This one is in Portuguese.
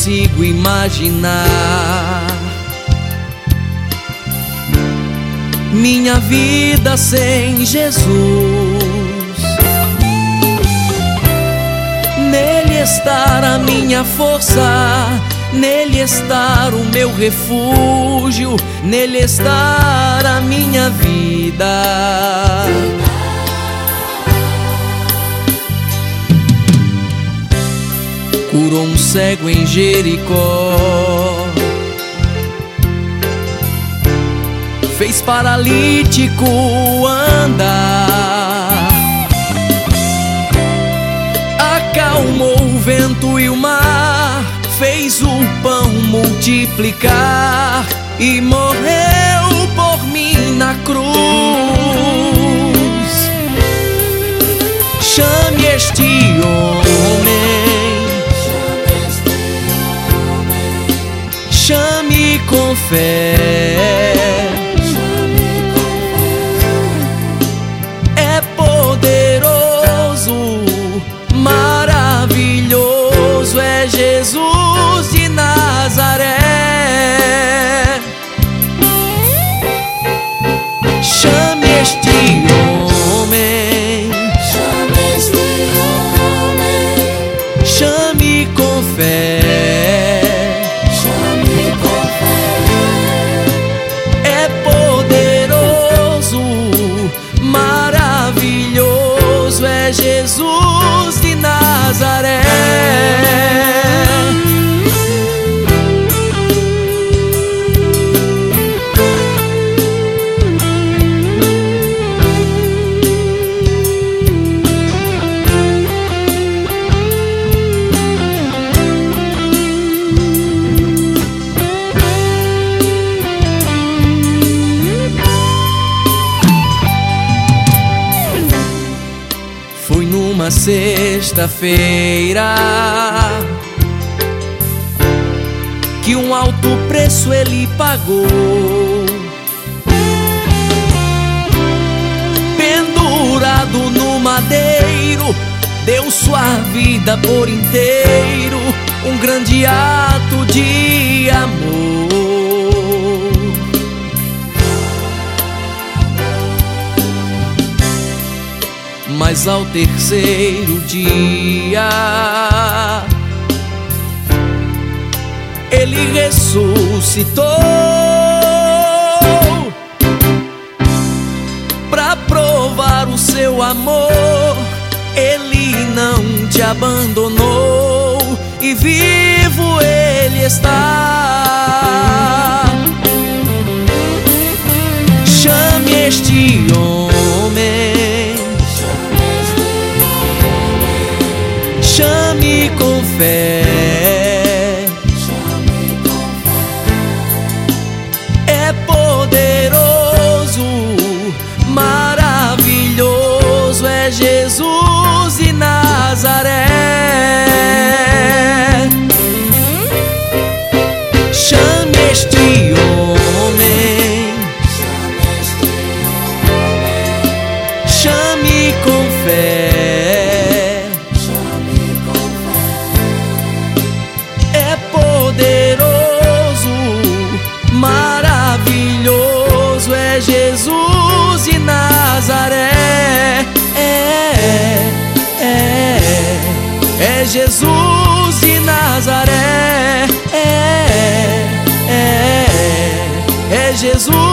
consigo imaginar minha vida sem Jesus. Nele estar a minha força, nele estar o meu refúgio, nele estar a minha vida. Curou um cego em Jericó, fez paralítico andar, acalmou o vento e o mar, fez o pão multiplicar e morreu por mim na cruz. Chame este homem, chame com fé. É poderoso, maravilhoso, é Jesus de Nazaré. Chame este homem, chame com fé. É poderoso, maravilhoso, é Jesus de Nazaré. Foi numa sexta-feira que um alto preço ele pagou, pendurado no madeiro, deu sua vida por inteiro, um grande ato de amor. Mas ao terceiro dia ele ressuscitou pra provar o seu amor. Ele não te abandonou e vivo ele está. Chame este homem, chame com fé. É poderoso, maravilhoso, é Jesus de Nazaré. Chame este homem, chame com fé. Maravilhoso, é Jesus de Nazaré. É Jesus de Nazaré. É Jesus.